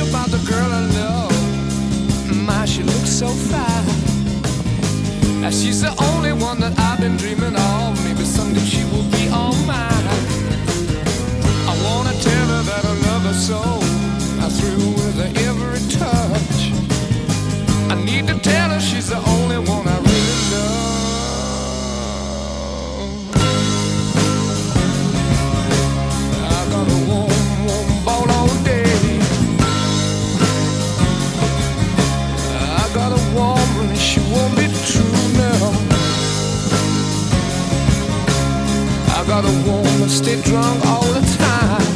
about the girl I love. My, she looks so fine. Now she's the only one that I've been dreaming of. Maybe someday she will be all mine. I wanna tell her that I love her so. I'm through with her every touch. I need to tell her she's the only one I really love. I got a warm, warm ball all day. I got a woman and she won't be true now. I got a woman stay drunk all the time.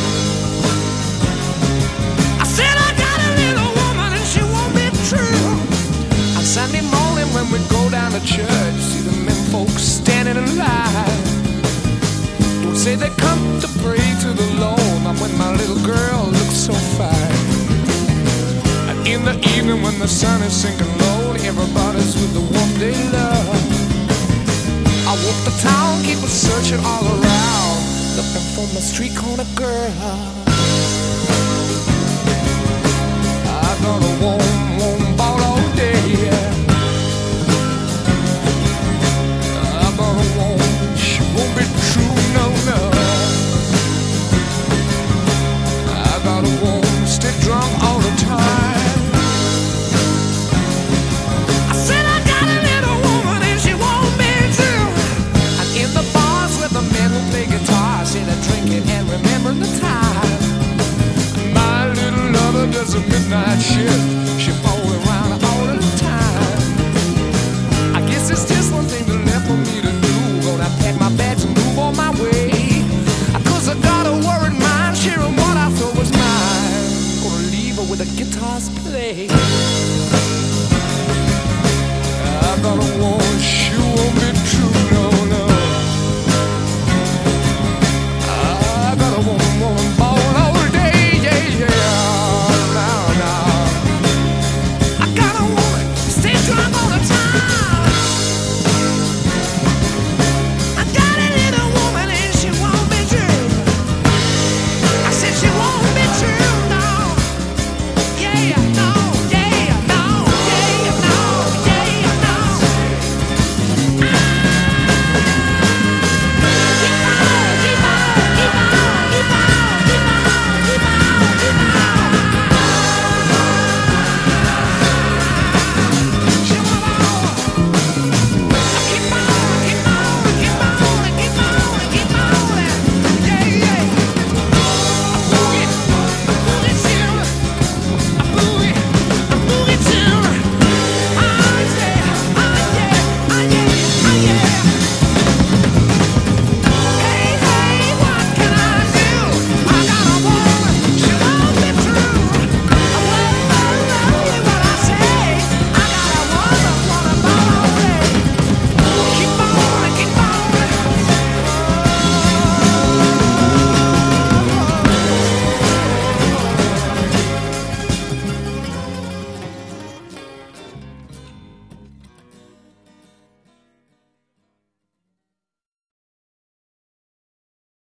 I said I got a little woman and she won't be true. On Sunday morning when we go down to church, see the men folks standing in line. Don't say they come to pray to the Lord, not when my little girl looks so fine. And in the evening when the sun is sinking low, everybody's with the one they love. I walk the town, keep on searching all around, looking for my street corner girl. I got a warm, warm ball all day. I got a woman, she won't be true, no, no. I got a woman, stay drunk all the time. I said I got a little woman and she won't be true. And in the bars with the men who play guitar, say they're drinking and remembering the time. My little lover does a midnight shift. She falls around all the time. I guess it's just one thing left for me to do. Gonna pack my bags and move on my way. 'Cause I got a worried mind, sharing what I thought was mine. Gonna leave her with the guitars play.